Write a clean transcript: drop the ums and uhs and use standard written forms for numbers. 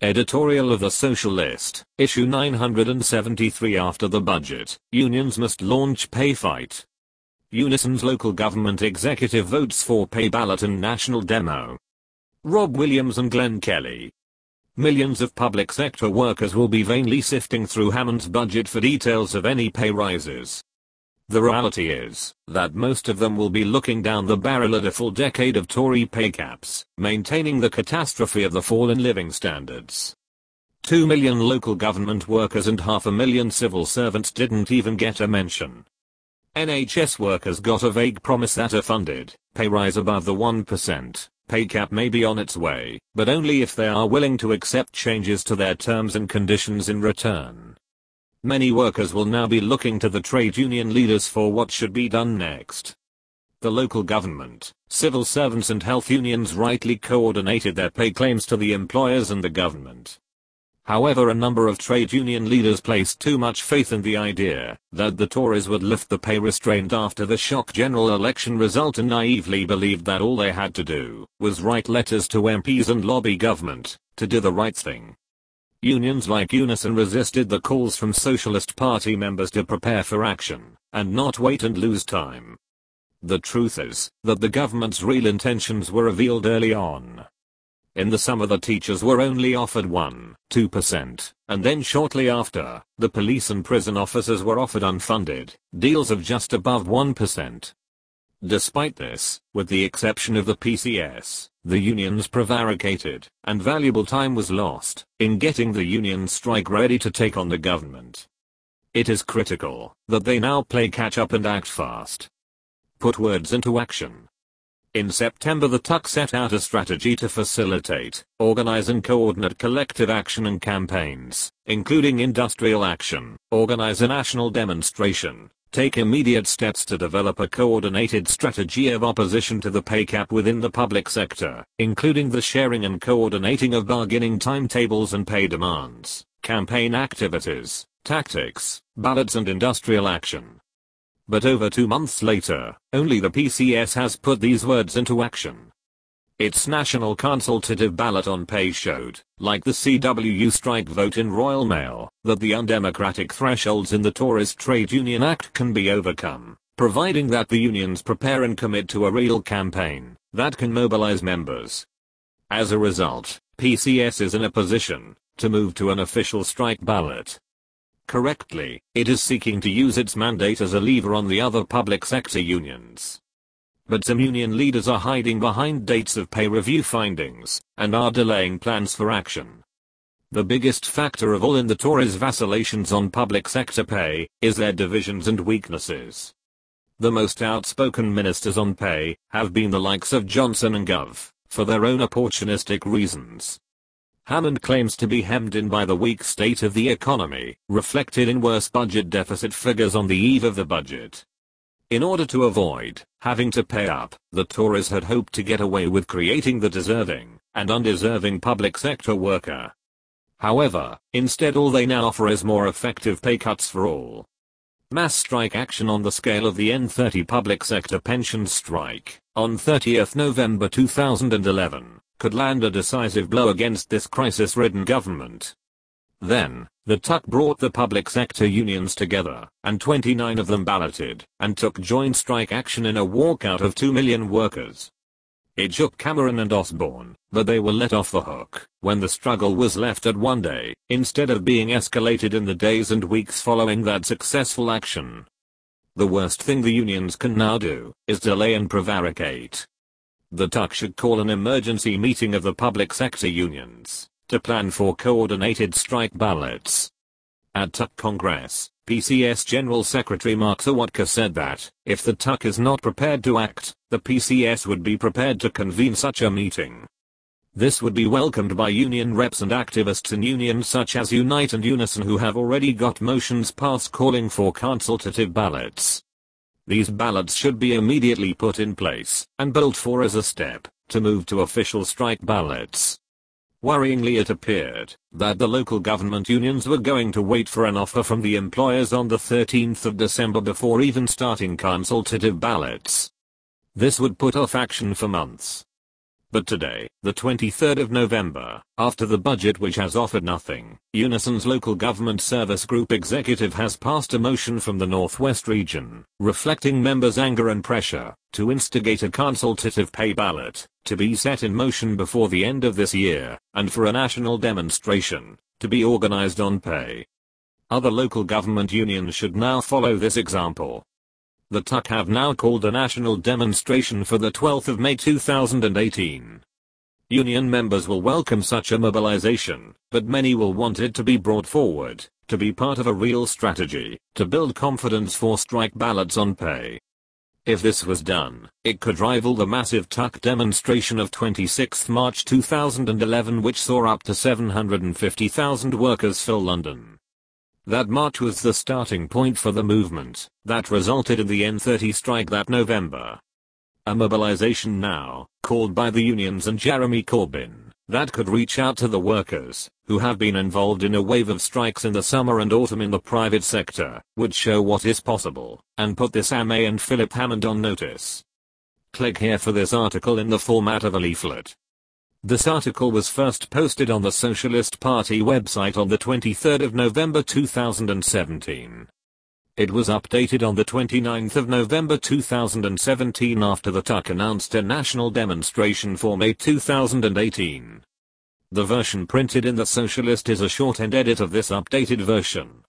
Editorial of the Socialist, issue 973. After the budget, unions must launch pay fight. Unison's local government executive votes for pay ballot and national demo. Rob Williams and Glenn Kelly. Millions of public sector workers will be vainly sifting through Hammond's budget for details of any pay rises. The reality is that most of them will be looking down the barrel at a full decade of Tory pay caps, maintaining the catastrophe of the fall in living standards. 2 million local government workers and 500,000 civil servants didn't even get a mention. NHS workers got a vague promise that a funded pay rise above the 1% pay cap may be on its way, but only if they are willing to accept changes to their terms and conditions in return. Many workers will now be looking to the trade union leaders for what should be done next. The local government, civil servants and health unions rightly coordinated their pay claims to the employers and the government. However, a number of trade union leaders placed too much faith in the idea that the Tories would lift the pay restraint after the shock general election result and naively believed that all they had to do was write letters to MPs and lobby government to do the right thing. Unions like Unison resisted the calls from Socialist Party members to prepare for action and not wait and lose time. The truth is that the government's real intentions were revealed early on. In the summer the teachers were only offered 1-2%, and then shortly after, the police and prison officers were offered unfunded deals of just above 1%. Despite this, with the exception of the PCS, the unions prevaricated, and valuable time was lost in getting the union strike ready to take on the government. It is critical that they now play catch up and act fast. Put words into action. In September the TUC set out a strategy to facilitate, organize and coordinate collective action and campaigns, including industrial action, organize a national demonstration, take immediate steps to develop a coordinated strategy of opposition to the pay cap within the public sector, including the sharing and coordinating of bargaining timetables and pay demands, campaign activities, tactics, ballots and industrial action. But over 2 months later, only the PCS has put these words into action. Its national consultative ballot on pay showed, like the CWU strike vote in Royal Mail, that the undemocratic thresholds in the Tories Trade Union Act can be overcome, providing that the unions prepare and commit to a real campaign that can mobilize members. As a result, PCS is in a position to move to an official strike ballot. Correctly, it is seeking to use its mandate as a lever on the other public sector unions. But some union leaders are hiding behind dates of pay review findings, and are delaying plans for action. The biggest factor of all in the Tories' vacillations on public sector pay, is their divisions and weaknesses. The most outspoken ministers on pay, have been the likes of Johnson and Gove, for their own opportunistic reasons. Hammond claims to be hemmed in by the weak state of the economy, reflected in worse budget deficit figures on the eve of the budget. In order to avoid having to pay up, the Tories had hoped to get away with creating the deserving and undeserving public sector worker. However, instead all they now offer is more effective pay cuts for all. Mass strike action on the scale of the N30 public sector pensions strike, on 30th November 2011, could land a decisive blow against this crisis-ridden government. Then, the TUC brought the public sector unions together, and 29 of them balloted, and took joint strike action in a walkout of 2 million workers. It shook Cameron and Osborne, but they were let off the hook when the struggle was left at one day, instead of being escalated in the days and weeks following that successful action. The worst thing the unions can now do, is delay and prevaricate. The TUC should call an emergency meeting of the public sector unions to plan for coordinated strike ballots. At TUC Congress, PCS General Secretary Mark Sawatka said that, if the TUC is not prepared to act, the PCS would be prepared to convene such a meeting. This would be welcomed by union reps and activists in unions such as Unite and Unison, who have already got motions passed calling for consultative ballots. These ballots should be immediately put in place and built for as a step to move to official strike ballots. Worryingly, it appeared that the local government unions were going to wait for an offer from the employers on the 13th of December before even starting consultative ballots. This would put off action for months. But today, the 23rd of November, after the budget which has offered nothing, Unison's local government service group executive has passed a motion from the Northwest region, reflecting members' anger and pressure, to instigate a consultative pay ballot, to be set in motion before the end of this year, and for a national demonstration, to be organized on pay. Other local government unions should now follow this example. The TUC have now called a national demonstration for the 12th of May 2018. Union members will welcome such a mobilization, but many will want it to be brought forward, to be part of a real strategy, to build confidence for strike ballots on pay. If this was done, it could rival the massive TUC demonstration of 26 March 2011 which saw up to 750,000 workers fill London. That march was the starting point for the movement that resulted in the N30 strike that November. A mobilization now, called by the unions and Jeremy Corbyn, that could reach out to the workers, who have been involved in a wave of strikes in the summer and autumn in the private sector, would show what is possible, and put this AMA and Philip Hammond on notice. Click here for this article in the format of a leaflet. This article was first posted on the Socialist Party website on the 23rd of November 2017. It was updated on the 29th of November 2017 after the TUC announced a national demonstration for May 2018. The version printed in the Socialist is a shortened edit of this updated version.